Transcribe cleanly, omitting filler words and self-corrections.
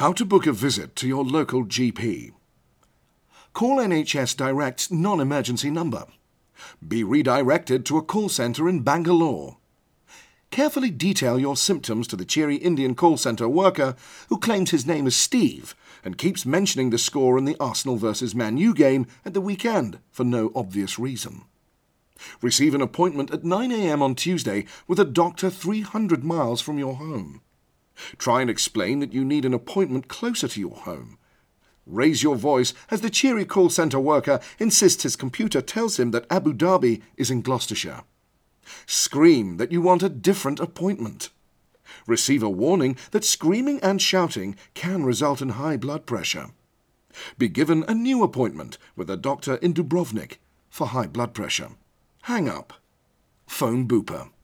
How to book a visit to your local GP. Call NHS Direct's non-emergency number. Be redirected to a call centre in Bangalore. Carefully detail your symptoms to the cheery Indian call centre worker who claims his name is Steve and keeps mentioning the score in the Arsenal vs Man U game at the weekend for no obvious reason. Receive an appointment at 9 a.m. on Tuesday with a doctor 300 miles from your home. Try and explain that you need an appointment closer to your home. Raise your voice as the cheery call centre worker insists his computer tells him that Abu Dhabi is in Gloucestershire. Scream that you want a different appointment. Receive a warning that screaming and shouting can result in high blood pressure. Be given a new appointment with a doctor in Dubrovnik for high blood pressure. Hang up. Phone Bupa.